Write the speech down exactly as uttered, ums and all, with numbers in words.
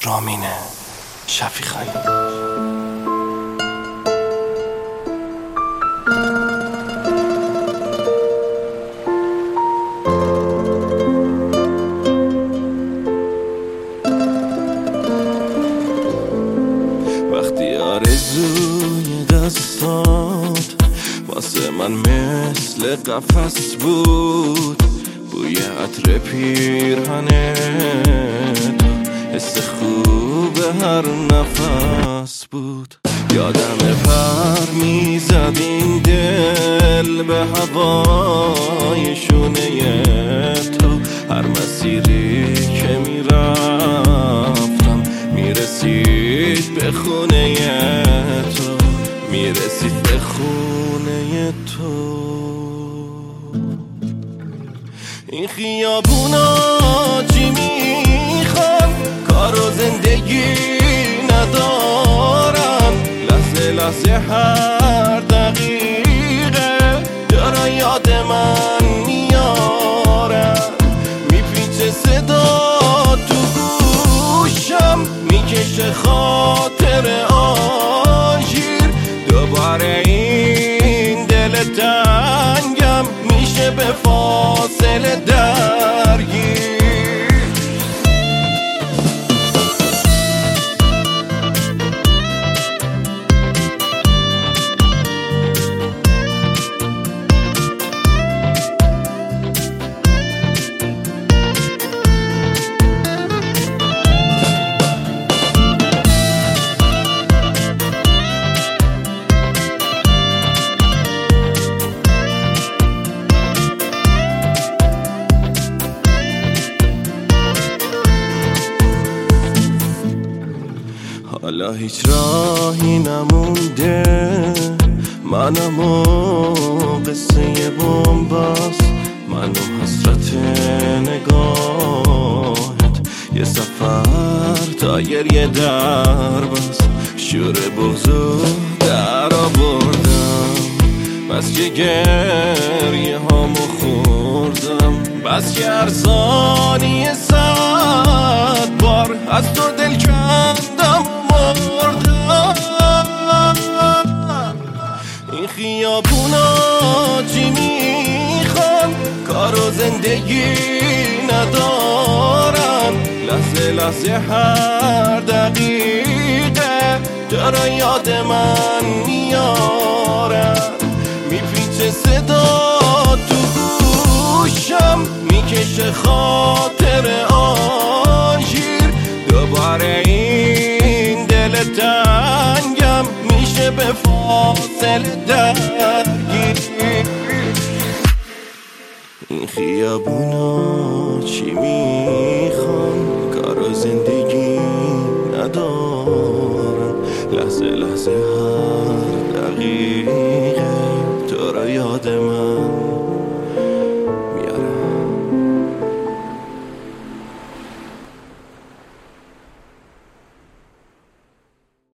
رامین شفیقی. وقتی آرزوی دستات واسه من مثل قفس بود، بوی عطر پیرهنه حس خوب هر نفس بود. یادم پر میزد این دل به هوای شونه تو، هر مسیری که میرفتم میرسید به خونه تو، میرسید به خونه تو. این خیابونا چی میخوان، کار و زندگی ندارن، لحظه لحظه هر دقیقه دارن یاد من میارن. میپیچه صدا تو گوشم، میکشه خاطر آژیر، دوباره این دل تنگم میشه به فاصله درگیر. حالا هیچ راهی نمونده، منم و قصه بومباست، من و حسرت نگاهت، یه سفر تا گریه در بس، شور بغضو در آوردم، بس که گریه هامو خوردم، بس که هر ثانیه صد بار از تو دل کندم مردم. این خیابونا چی میخوان، کار و زندگی ندارن، لحظه لحظه هر دقیقه دارن یاد من میارن. میپیچه صدا تو گوشم، میکشه خاطر آژیر، دوباره این دل تنگم میشه به فاصله درگیر. این خیابونا چی میخوان، کار و زندگی